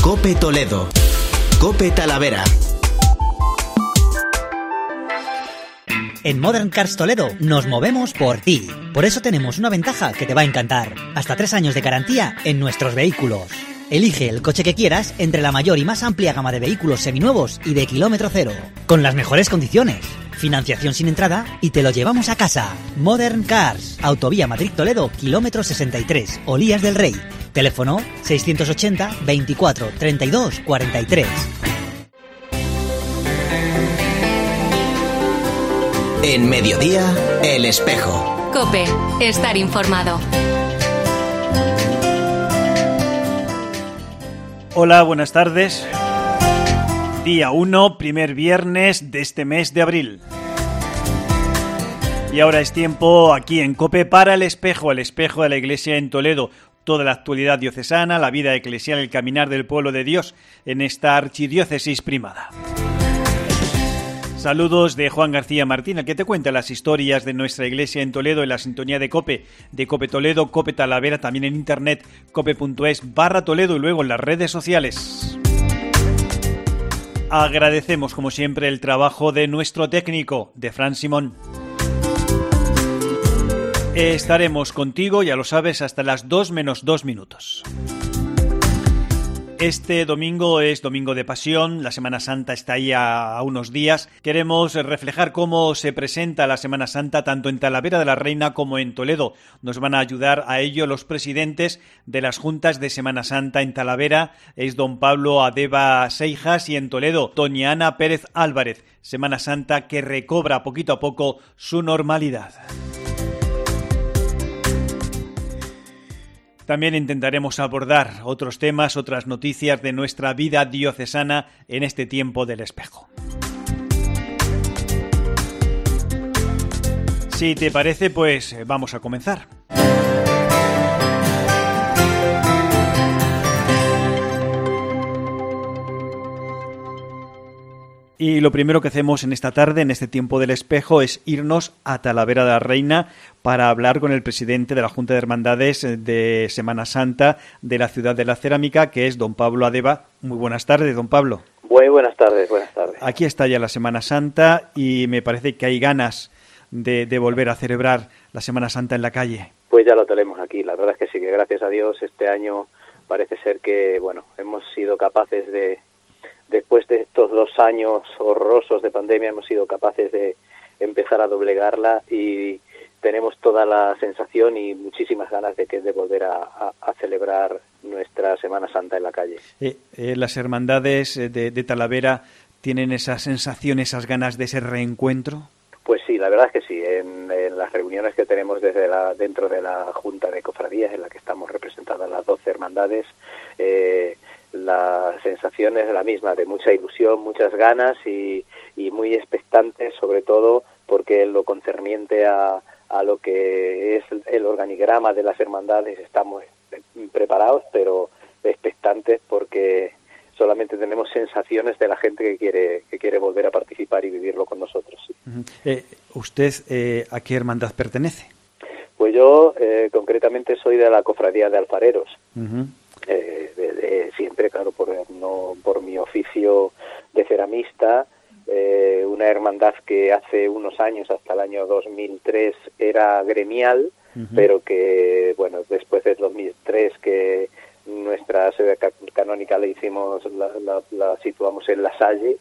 COPE Toledo. COPE Talavera. En Modern Cars Toledo nos movemos por ti. Por eso tenemos una ventaja que te va a encantar. Hasta 3 años de garantía en nuestros vehículos. Elige el coche que quieras entre la mayor y más amplia gama de vehículos seminuevos y de kilómetro cero. Con las mejores condiciones. Financiación sin entrada y te lo llevamos a casa. Modern Cars. Autovía Madrid-Toledo, kilómetro 63, Olías del Rey. Teléfono 680 24 32 43. En Mediodía, El Espejo. COPE. Estar informado. Hola, buenas tardes. Día 1, primer viernes de este mes de abril. Y ahora es tiempo aquí en COPE para El Espejo de la Iglesia en Toledo. Toda la actualidad diocesana, la vida eclesial, el caminar del pueblo de Dios en esta archidiócesis primada. Saludos de Juan García Martín, el que te cuenta las historias de nuestra iglesia en Toledo en la sintonía de COPE Toledo, COPE Talavera, también en internet, cope.es/Toledo y luego en las redes sociales. Agradecemos como siempre el trabajo de nuestro técnico, de Fran Simón. Estaremos contigo, ya lo sabes, hasta las 2 menos 2 minutos. Este domingo es Domingo de Pasión, la Semana Santa está ahí a unos días. Queremos reflejar cómo se presenta la Semana Santa tanto en Talavera de la Reina como en Toledo. Nos van a ayudar a ello los presidentes de las juntas de Semana Santa en Talavera. Es don Pablo Adeba Seijas y en Toledo, doña Ana Pérez Álvarez. Semana Santa que recobra poquito a poco su normalidad. También intentaremos abordar otros temas, otras noticias de nuestra vida diocesana en este tiempo del espejo. Si te parece, pues vamos a comenzar. Y lo primero que hacemos en esta tarde, en este tiempo del espejo, es irnos a Talavera de la Reina para hablar con el presidente de la Junta de Hermandades de Semana Santa de la ciudad de la Cerámica, que es don Pablo Adeba. Muy buenas tardes, don Pablo. Muy buenas tardes, buenas tardes. Aquí está ya la Semana Santa y me parece que hay ganas de volver a celebrar la Semana Santa en la calle. Pues ya lo tenemos aquí, la verdad es que sí, que gracias a Dios este año parece ser que, hemos sido capaces de, después de estos 2 años horrorosos de pandemia, hemos sido capaces de empezar a doblegarla y tenemos toda la sensación y muchísimas ganas de volver a celebrar nuestra Semana Santa en la calle. ¿Las hermandades de Talavera tienen esa sensación, esas ganas de ese reencuentro? Pues sí, la verdad es que sí. En las reuniones que tenemos dentro de la Junta de Cofradías, en la que estamos representadas las 12 hermandades, la sensación es la misma, de mucha ilusión, muchas ganas y muy expectantes, sobre todo porque en lo concerniente a lo que es el organigrama de las hermandades estamos preparados, pero expectantes porque solamente tenemos sensaciones de la gente que quiere volver a participar y vivirlo con nosotros. Sí. ¿Usted a qué hermandad pertenece? Pues yo concretamente soy de la Cofradía de Alfareros. Uh-huh. Siempre, claro, por mi oficio de ceramista, una hermandad que hace unos años, hasta el año 2003, era gremial, uh-huh, pero que, después del 2003, que nuestra sede canónica la situamos en La Salle,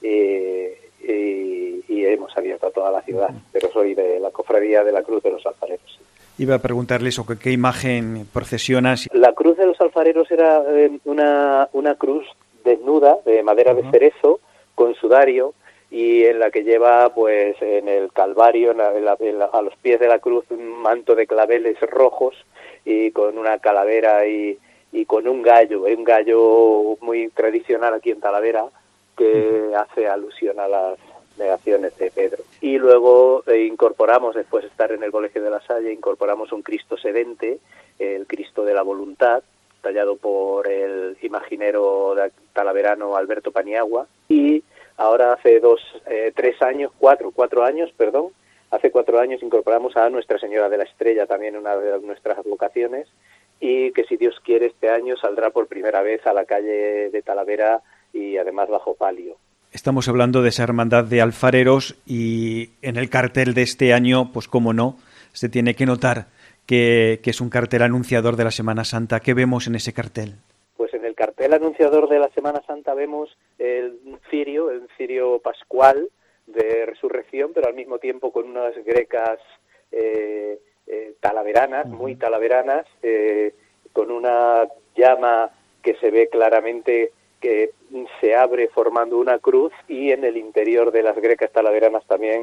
y hemos abierto a toda la ciudad, uh-huh, pero soy de la Cofradía de la Cruz de los Alfareros. Iba a preguntarle eso, ¿qué imagen procesiona? La Cruz de los Alfareros era una cruz desnuda de madera, uh-huh, de cerezo con sudario, y en la que lleva pues en el Calvario, a los pies de la cruz, un manto de claveles rojos y con una calavera y con un gallo muy tradicional aquí en Talavera, que hace alusión a las negaciones de Pedro. Y luego incorporamos, después de estar en el Colegio de La Salle, incorporamos un Cristo sedente, el Cristo de la Voluntad, tallado por el imaginero talaverano Alberto Paniagua, y ahora hace 4 años, hace 4 años incorporamos a Nuestra Señora de la Estrella, también una de nuestras vocaciones, y que si Dios quiere este año saldrá por primera vez a la calle de Talavera y además bajo palio. Estamos hablando de esa hermandad de alfareros y en el cartel de este año, pues cómo no, se tiene que notar que es un cartel anunciador de la Semana Santa. ¿Qué vemos en ese cartel? Pues en el cartel anunciador de la Semana Santa vemos el cirio pascual de resurrección, pero al mismo tiempo con unas grecas talaveranas, muy talaveranas, con una llama que se ve claramente que se abre formando una cruz, y en el interior de las grecas talaveranas también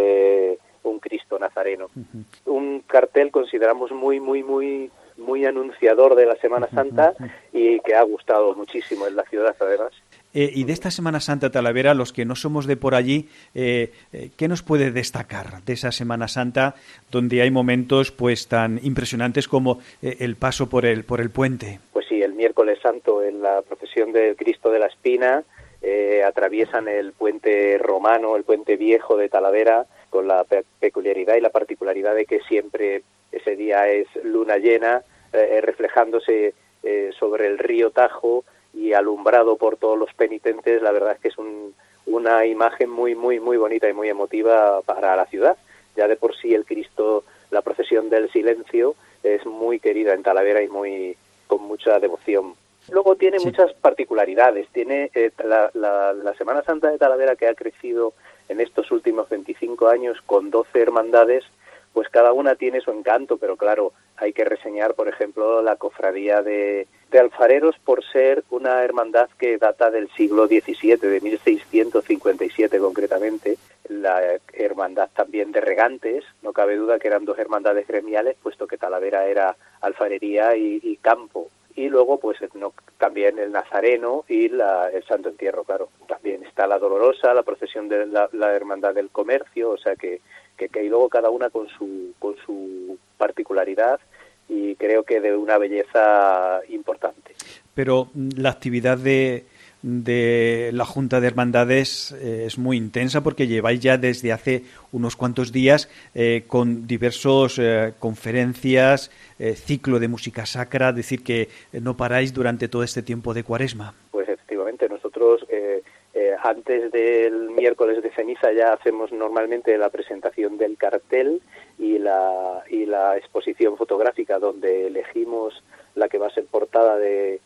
un Cristo Nazareno. Un cartel consideramos muy anunciador de la Semana Santa y que ha gustado muchísimo en la ciudad, además. Y de esta Semana Santa Talavera, los que no somos de por allí, ¿qué nos puede destacar de esa Semana Santa donde hay momentos pues tan impresionantes como el paso por el puente? Pues sí, el miércoles santo en la procesión del Cristo de la Espina atraviesan el puente romano, el puente viejo de Talavera, con la peculiaridad y la particularidad de que siempre ese día es luna llena, reflejándose sobre el río Tajo y alumbrado por todos los penitentes. La verdad es que es una imagen muy bonita y muy emotiva para la ciudad. Ya de por sí el Cristo, la procesión del silencio, es muy querida en Talavera y con mucha devoción. Luego tiene muchas particularidades. Tiene la Semana Santa de Talavera, que ha crecido en estos últimos 25 años con 12 hermandades, pues cada una tiene su encanto, pero claro, hay que reseñar, por ejemplo, la cofradía de alfareros, por ser una hermandad que data del siglo XVII, de 1657 concretamente. La hermandad también de regantes, no cabe duda que eran dos hermandades gremiales, puesto que Talavera era alfarería y campo. Y luego, pues también el Nazareno y el Santo Entierro, claro. También está la Dolorosa, la procesión de la Hermandad del Comercio, o sea que y luego cada una con su particularidad, y creo que de una belleza importante. Pero la actividad de la Junta de Hermandades es muy intensa, porque lleváis ya desde hace unos cuantos días con diversos conferencias, ciclo de música sacra, es decir, que no paráis durante todo este tiempo de Cuaresma. Pues efectivamente, nosotros antes del miércoles de ceniza ya hacemos normalmente la presentación del cartel y la exposición fotográfica, donde elegimos la que va a ser portada de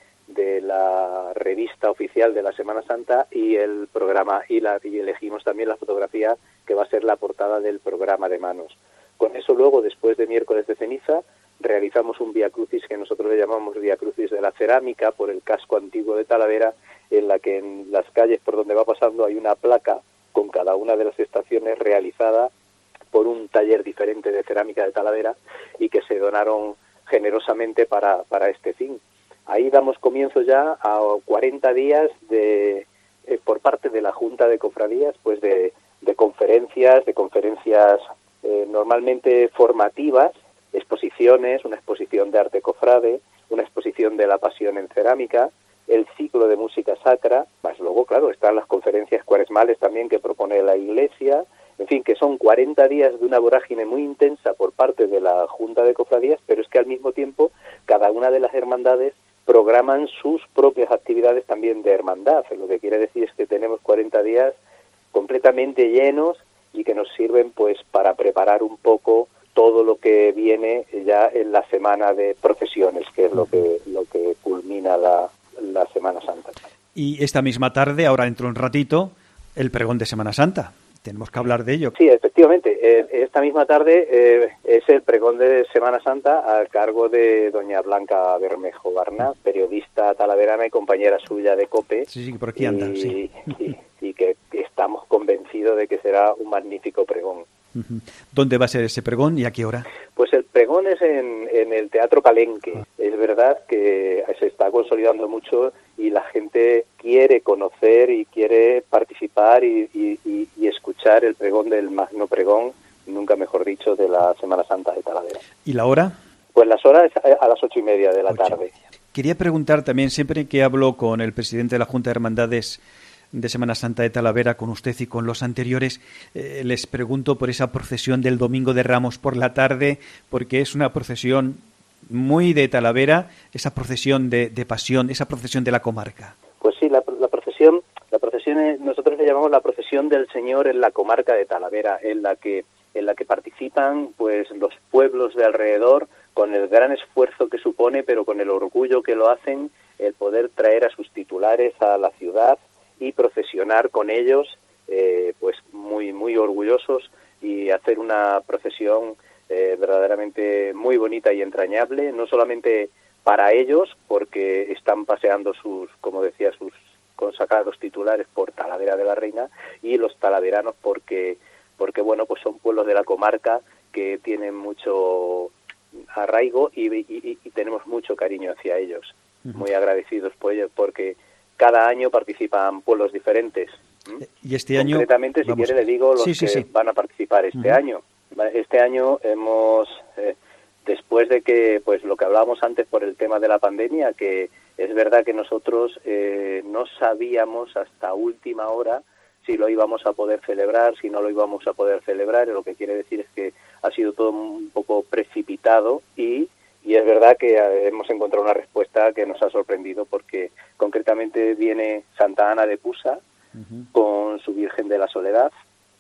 la revista oficial de la Semana Santa y el programa, y elegimos también la fotografía que va a ser la portada del programa de manos. Con eso luego, después de miércoles de ceniza, realizamos un Vía Crucis que nosotros le llamamos Vía Crucis de la Cerámica, por el casco antiguo de Talavera, en la que en las calles por donde va pasando hay una placa con cada una de las estaciones realizada por un taller diferente de cerámica de Talavera y que se donaron generosamente para este fin. Ahí damos comienzo ya a 40 días por parte de la Junta de Cofradías, pues de conferencias normalmente formativas, exposiciones, una exposición de arte cofrade, una exposición de la Pasión en cerámica, el ciclo de música sacra, más luego, claro, están las conferencias cuaresmales también que propone la Iglesia. En fin, que son 40 días de una vorágine muy intensa por parte de la Junta de Cofradías, pero es que al mismo tiempo cada una de las hermandades programan sus propias actividades también de hermandad. Lo que quiere decir es que tenemos 40 días completamente llenos y que nos sirven pues para preparar un poco todo lo que viene ya en la semana de procesiones, que es lo que culmina la Semana Santa. Y esta misma tarde, ahora dentro de un ratito, el pregón de Semana Santa. Tenemos que hablar de ello. Sí, efectivamente. Esta misma tarde es el pregón de Semana Santa a cargo de doña Blanca Bermejo Barna, periodista talaverana y compañera suya de COPE. Sí, por aquí anda. Y que estamos convencidos de que será un magnífico pregón. ¿Dónde va a ser ese pregón y a qué hora? Pues el pregón es en el Teatro Palenque. Es verdad que se está consolidando mucho y la gente quiere conocer y quiere participar y escuchar el pregón del magno pregón, nunca mejor dicho, de la Semana Santa de Talavera. ¿Y la hora? Pues las horas es a las 8:30 de la tarde. Quería preguntar también, siempre que hablo con el presidente de la Junta de Hermandades de Semana Santa de Talavera, con usted y con los anteriores, les pregunto por esa procesión del Domingo de Ramos por la tarde, porque es una procesión muy de Talavera, esa procesión de pasión, esa procesión de la comarca. Pues sí, la procesión nosotros le llamamos la procesión del Señor en la comarca de Talavera, en la que participan pues los pueblos de alrededor, con el gran esfuerzo que supone, pero con el orgullo que lo hacen, el poder traer a sus titulares a la ciudad y procesionar con ellos, pues muy muy orgullosos, y hacer una procesión verdaderamente muy bonita y entrañable, no solamente para ellos, porque están paseando sus, como decía, sus consagrados titulares por Talavera de la Reina, y los talaveranos porque bueno, pues son pueblos de la comarca que tienen mucho arraigo y tenemos mucho cariño hacia ellos, muy agradecidos por ellos, porque cada año participan pueblos diferentes. Y este año, concretamente, si quiere, le digo los que van a participar este año. Este año hemos, después de que, pues lo que hablábamos antes por el tema de la pandemia, que es verdad que nosotros no sabíamos hasta última hora si lo íbamos a poder celebrar, si no lo íbamos a poder celebrar, lo que quiere decir es que ha sido todo un poco precipitado, y es verdad que hemos encontrado una respuesta que nos ha sorprendido, porque concretamente viene Santa Ana de Pusa con su Virgen de la Soledad,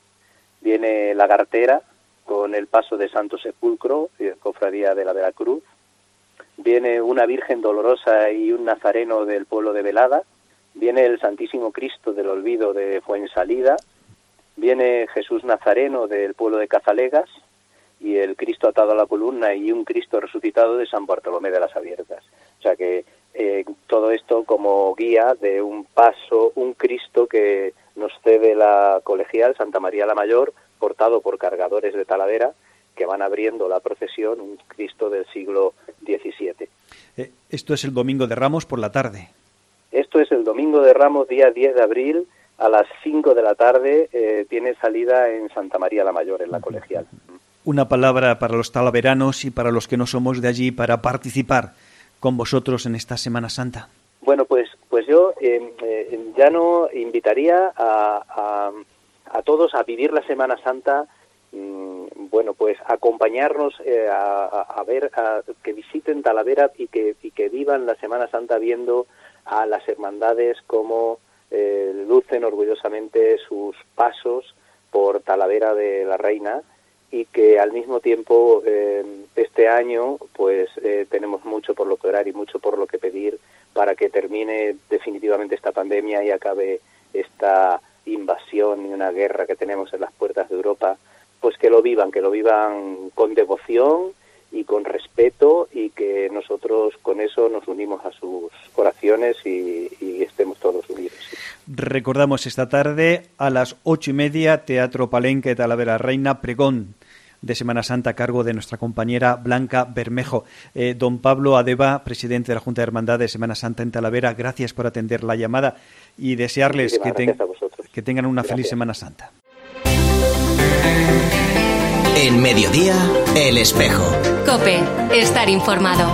viene la Gartera con el paso de Santo Sepulcro, cofradía de la Veracruz, viene una Virgen Dolorosa y un Nazareno del pueblo de Velada, viene el Santísimo Cristo del Olvido de Fuensalida, viene Jesús Nazareno del pueblo de Cazalegas, y el Cristo atado a la columna y un Cristo resucitado de San Bartolomé de las Abiertas. O sea que todo esto como guía de un paso, un Cristo que nos cede la colegial Santa María la Mayor, portado por cargadores de Talavera, que van abriendo la procesión, un Cristo del siglo XVII. Esto es el Domingo de Ramos por la tarde. Esto es el Domingo de Ramos, día 10 de abril, a las 5 de la tarde, tiene salida en Santa María la Mayor, en la colegial. Una palabra para los talaveranos y para los que no somos de allí, para participar con vosotros en esta Semana Santa. Bueno, pues yo ya no invitaría a todos a vivir la Semana Santa, bueno, pues acompañarnos a ver, que visiten Talavera y que vivan la Semana Santa viendo a las hermandades como lucen orgullosamente sus pasos por Talavera de la Reina, y que al mismo tiempo este año pues tenemos mucho por lo que orar y mucho por lo que pedir para que termine definitivamente esta pandemia y acabe esta invasión y una guerra que tenemos en las puertas de Europa, pues que lo vivan con devoción y con respeto, y que nosotros con eso nos unimos a sus oraciones y estemos todos unidos. Sí. Recordamos esta tarde a las 8:30, Teatro Palenque, Talavera Reina, pregón de Semana Santa a cargo de nuestra compañera Blanca Bermejo. Don Pablo Adeba, presidente de la Junta de Hermandad de Semana Santa en Talavera, gracias por atender la llamada y desearles que tengan una feliz Semana Santa. En Mediodía, El Espejo. COPE, estar informado.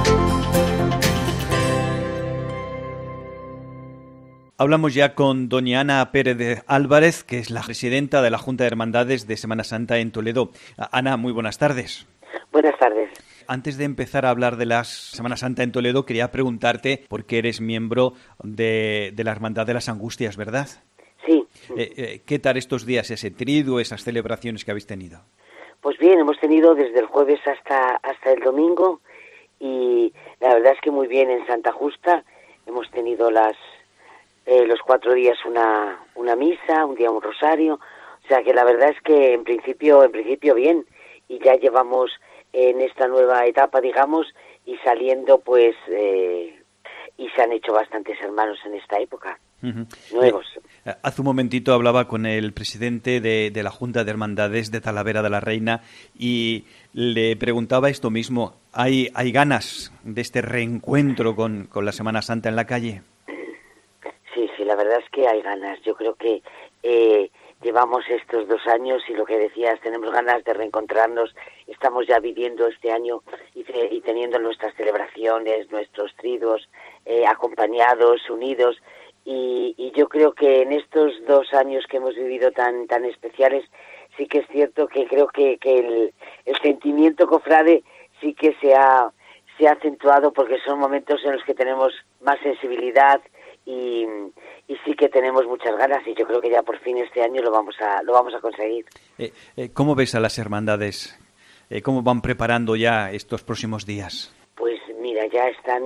Hablamos ya con doña Ana Pérez de Álvarez, que es la presidenta de la Junta de Hermandades de Semana Santa en Toledo. Ana, muy buenas tardes. Buenas tardes. Antes de empezar a hablar de la Semana Santa en Toledo, quería preguntarte por qué eres miembro de la Hermandad de las Angustias, ¿verdad? Sí. ¿Qué tal estos días, ese triduo, esas celebraciones que habéis tenido? Pues bien, hemos tenido desde el jueves hasta el domingo, y la verdad es que muy bien. En Santa Justa hemos tenido los 4 días una misa, un día un rosario, o sea que la verdad es que en principio bien, y ya llevamos en esta nueva etapa, digamos, y saliendo pues y se han hecho bastantes hermanos en esta época, nuevos. Hace un momentito hablaba con el presidente de la Junta de Hermandades de Talavera de la Reina y le preguntaba esto mismo. ¿Hay ganas de este reencuentro con la Semana Santa en la calle? Sí, la verdad es que hay ganas. Yo creo que llevamos estos 2 años y lo que decías, tenemos ganas de reencontrarnos. Estamos ya viviendo este año y teniendo nuestras celebraciones, nuestros triduos, acompañados, unidos. Y yo creo que en estos 2 años que hemos vivido tan especiales, sí que es cierto que creo que el sentimiento cofrade sí que se ha se ha acentuado porque son momentos en los que tenemos más sensibilidad y sí que tenemos muchas ganas, y yo creo que ya por fin este año lo vamos a conseguir. ¿Cómo ves a las hermandades? ¿Cómo van preparando ya estos próximos días? Pues mira, ya están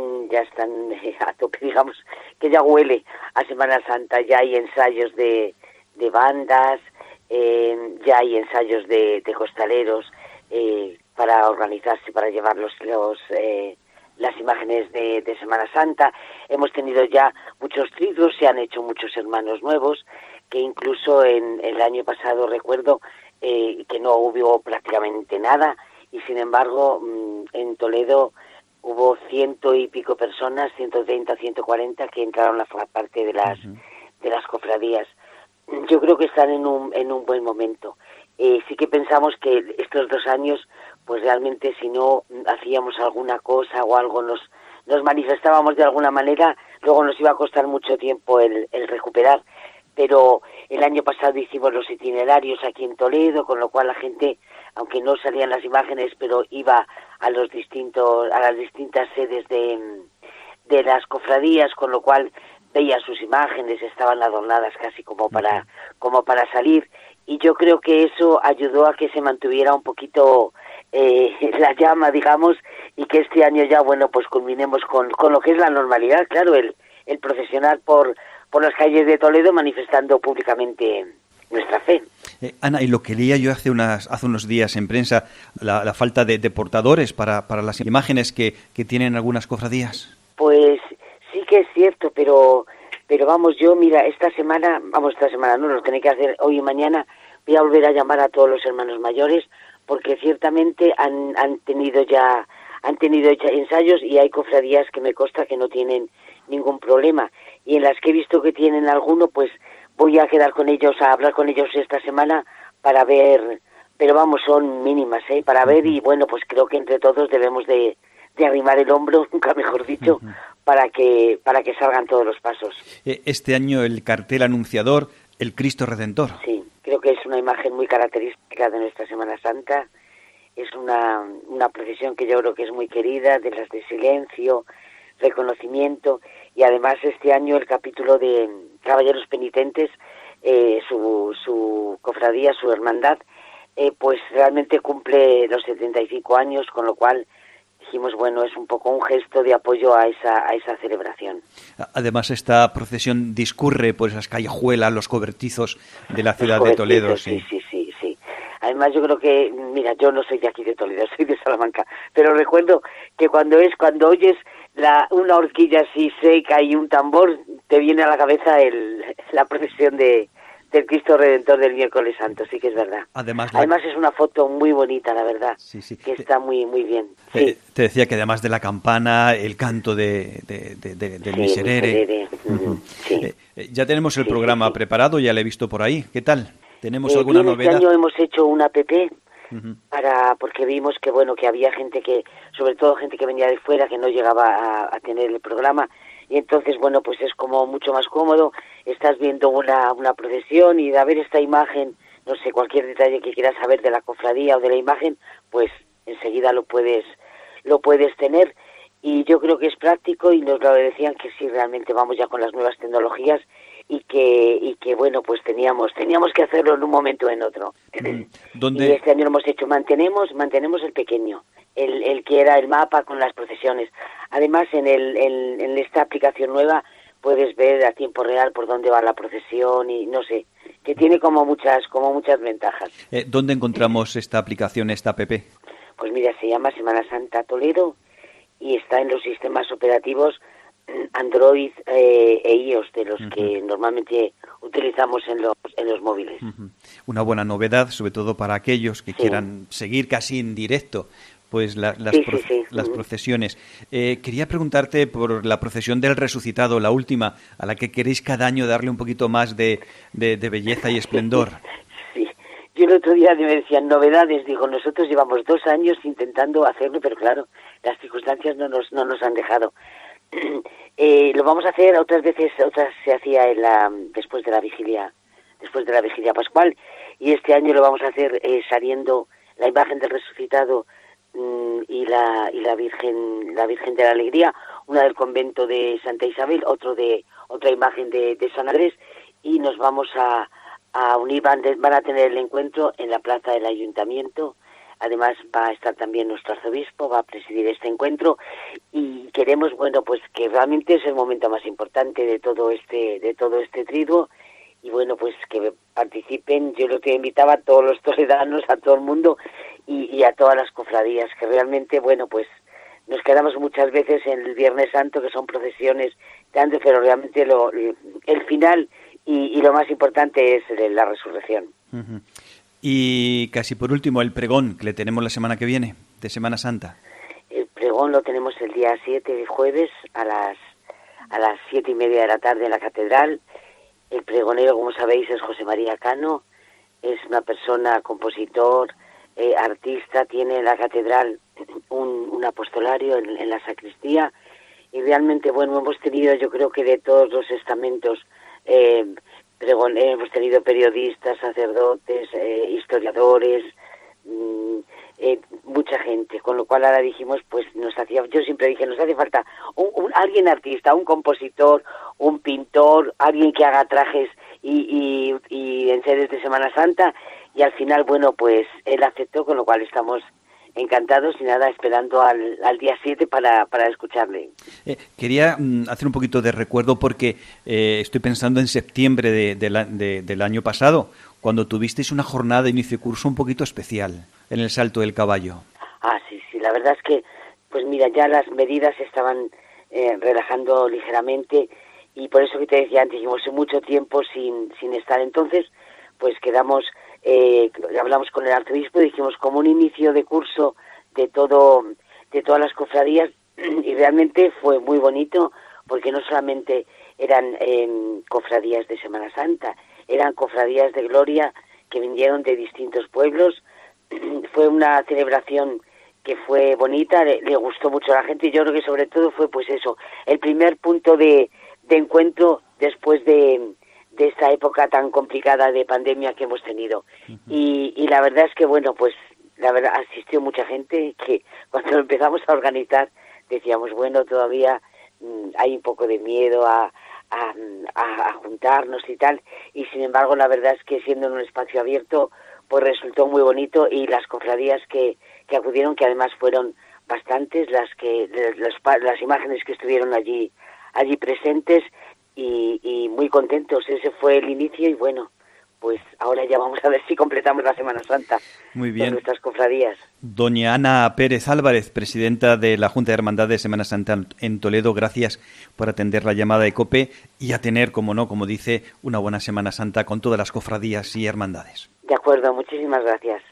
a tope, digamos, que ya huele a Semana Santa. Ya hay ensayos de bandas, ya hay ensayos de costaleros para organizarse, para llevar las imágenes de Semana Santa. Hemos tenido ya muchos triduos, se han hecho muchos hermanos nuevos, que incluso en el año pasado recuerdo que no hubo prácticamente nada, y sin embargo en Toledo hubo 100 y pico personas, 130, 140, que entraron a formar parte de las cofradías. Yo creo que están en un buen momento. Sí que pensamos que estos 2 años, pues realmente si no hacíamos alguna cosa o algo, nos manifestábamos de alguna manera, luego nos iba a costar mucho tiempo el recuperar. Pero el año pasado hicimos los itinerarios aquí en Toledo, con lo cual la gente, aunque no salían las imágenes, pero iba a las distintas sedes de las cofradías, con lo cual veía sus imágenes, estaban adornadas casi como para salir, y yo creo que eso ayudó a que se mantuviera un poquito la llama, digamos, y que este año ya, bueno, pues culminemos con lo que es la normalidad, claro, el procesionar por las calles de Toledo manifestando públicamente nuestra fe. Ana, y lo que leía yo hace unos días en prensa, la falta de portadores para las imágenes que tienen algunas cofradías. Pues sí que es cierto, pero vamos, yo mira, esta semana no, lo tengo que hacer hoy y mañana, voy a volver a llamar a todos los hermanos mayores, porque ciertamente han tenido ya ensayos, y hay cofradías que me consta que no tienen ningún problema, y en las que he visto que tienen alguno, pues voy a quedar con ellos, a hablar con ellos esta semana para ver, pero vamos, son mínimas, para ver, y bueno, pues creo que entre todos debemos de arrimar el hombro, nunca mejor dicho, para que salgan todos los pasos. Este año el cartel anunciador, el Cristo Redentor. Sí, creo que es una imagen muy característica de nuestra Semana Santa. Es una procesión que yo creo que es muy querida, de las de silencio, reconocimiento, y además este año el capítulo de Caballeros Penitentes, su cofradía, su hermandad, pues realmente cumple los 75 años, con lo cual dijimos, bueno, es un poco un gesto de apoyo a esa celebración. Además, esta procesión discurre por esas callejuelas, los cobertizos de la ciudad de Toledo. Sí. Además, yo creo que, mira, yo no soy de aquí de Toledo, soy de Salamanca, pero recuerdo que cuando oyes una horquilla así seca y un tambor, te viene a la cabeza la procesión del Cristo Redentor del Miércoles Santo, sí que es verdad. Además es una foto muy bonita, la verdad, sí. Que está muy muy bien. Sí. Te decía que además de la campana, el canto del Miserere. Sí. Ya tenemos el programa preparado, ya lo he visto por ahí. ¿Qué tal? ¿Tenemos alguna novedad? Este año hemos hecho una app porque vimos que bueno, que había gente sobre todo gente que venía de fuera, que no llegaba a tener el programa, y entonces bueno, pues es como mucho más cómodo, estás viendo una procesión y de ver esta imagen, no sé, cualquier detalle que quieras saber de la cofradía o de la imagen, pues enseguida lo puedes tener, y yo creo que es práctico, y nos lo decían que sí, realmente vamos ya con las nuevas tecnologías, y que bueno, pues teníamos que hacerlo en un momento o en otro. ¿Dónde? Y este año lo hemos hecho, mantenemos el pequeño, el que era el mapa con las procesiones. Además, en esta aplicación nueva puedes ver a tiempo real por dónde va la procesión, y no sé, que tiene como muchas ventajas. ¿Dónde encontramos esta aplicación, esta app? Pues mira, se llama Semana Santa Toledo y está en los sistemas operativos Android e iOS, de los que normalmente utilizamos en los móviles. Una buena novedad, sobre todo para aquellos que quieran seguir casi en directo pues las procesiones. Quería preguntarte por la procesión del Resucitado, la última, a la que queréis cada año darle un poquito más de belleza y esplendor. Sí, yo el otro día me decían novedades, digo, nosotros llevamos 2 años intentando hacerlo, pero claro, las circunstancias no nos han dejado. Lo vamos a hacer otras veces, otras se hacía después de la vigilia pascual, y este año lo vamos a hacer saliendo la imagen del Resucitado y la Virgen de la Alegría, una del convento de Santa Isabel, otra imagen de San Andrés, y nos vamos a unir, van a tener el encuentro en la plaza del Ayuntamiento. Además va a estar también nuestro arzobispo, va a presidir este encuentro, y queremos, bueno, pues que realmente es el momento más importante de todo este triduo, y bueno, pues que participen. Yo lo que invitaba a todos los toledanos, a todo el mundo y a todas las cofradías, que realmente, bueno, pues nos quedamos muchas veces en el Viernes Santo, que son procesiones grandes, pero realmente el final y lo más importante es la resurrección. Uh-huh. Y casi por último, el pregón que le tenemos la semana que viene, de Semana Santa. El pregón lo tenemos el día 7 de jueves a las 7:30 de la tarde en la catedral. El pregonero, como sabéis, es José María Cano, es una persona, compositor, artista, tiene en la catedral un apostolario en la sacristía, y realmente, bueno, hemos tenido, yo creo que de todos los estamentos, hemos tenido periodistas, sacerdotes, historiadores, mucha gente, con lo cual ahora dijimos, pues yo siempre dije, nos hace falta alguien artista, un compositor, un pintor, alguien que haga trajes y enseres de Semana Santa, y al final, bueno, pues él aceptó, con lo cual estamos encantados y nada, esperando al día 7 para escucharle. Quería hacer un poquito de recuerdo porque estoy pensando en septiembre del año pasado, cuando tuvisteis una jornada de inicio de curso un poquito especial en el Salto del Caballo. Sí, la verdad es que, pues mira, ya las medidas se estaban relajando ligeramente, y por eso que te decía antes, llevamos mucho tiempo sin estar. Entonces, pues quedamos, hablamos con el arzobispo y dijimos como un inicio de curso de todas las cofradías, y realmente fue muy bonito, porque no solamente eran cofradías de Semana Santa, eran cofradías de gloria que vinieron de distintos pueblos. Fue una celebración que fue bonita, le gustó mucho a la gente, y yo creo que sobre todo fue pues eso, el primer punto de encuentro después de esta época tan complicada de pandemia que hemos tenido. Uh-huh. Y la verdad es que, bueno, pues la verdad asistió mucha gente, que cuando empezamos a organizar decíamos, bueno, todavía hay un poco de miedo a juntarnos y tal, y sin embargo la verdad es que siendo en un espacio abierto pues resultó muy bonito, y las cofradías que acudieron, que además fueron bastantes las imágenes que estuvieron allí presentes, y muy contentos. Ese fue el inicio, y bueno, pues ahora ya vamos a ver si completamos la Semana Santa. Muy bien. Con nuestras cofradías. Doña Ana Pérez Álvarez, presidenta de la Junta de Hermandad de Semana Santa en Toledo, gracias por atender la llamada de COPE y a tener, como no, como dice, una buena Semana Santa con todas las cofradías y hermandades. De acuerdo, muchísimas gracias.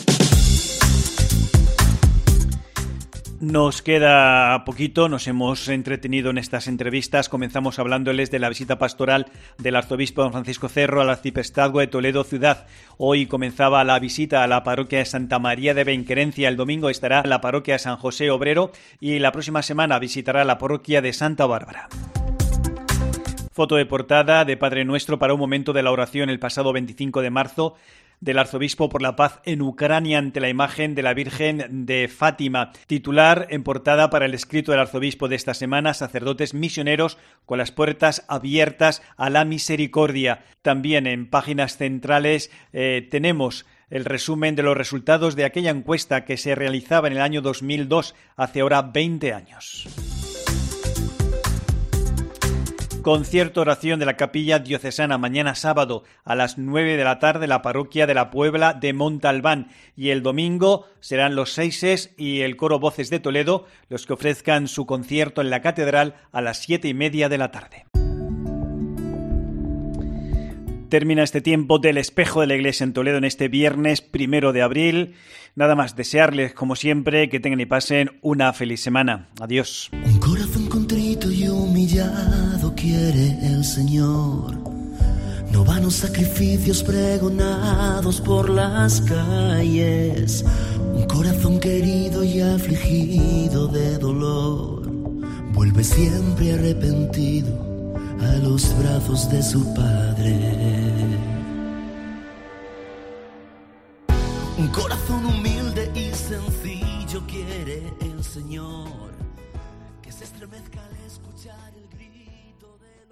Nos queda poquito, nos hemos entretenido en estas entrevistas. Comenzamos hablándoles de la visita pastoral del arzobispo don Francisco Cerro al arciprestazgo de Toledo ciudad. Hoy comenzaba la visita a la parroquia de Santa María de Benquerencia. El domingo estará en la parroquia de San José Obrero, y la próxima semana visitará la parroquia de Santa Bárbara. Foto de portada de Padre Nuestro para un momento de la oración el pasado 25 de marzo del arzobispo por la paz en Ucrania ante la imagen de la Virgen de Fátima. Titular en portada para el escrito del arzobispo de esta semana: sacerdotes misioneros con las puertas abiertas a la misericordia. También en páginas centrales tenemos el resumen de los resultados de aquella encuesta que se realizaba en el año 2002, hace ahora 20 años. Concierto oración de la Capilla Diocesana mañana sábado a las 9 de la tarde en la parroquia de la Puebla de Montalbán, y el domingo serán los Seises y el Coro Voces de Toledo los que ofrezcan su concierto en la catedral a las 7:30 de la tarde. Termina este tiempo del Espejo de la Iglesia en Toledo en este viernes 1 de abril. Nada más, desearles, como siempre, que tengan y pasen una feliz semana. Adiós. Un corazón contrito y humillado quiere el Señor. No vanos sacrificios pregonados por las calles. Un corazón querido y afligido de dolor. Vuelve siempre arrepentido a los brazos de su Padre. Un corazón humilde y sencillo quiere al escuchar el grito de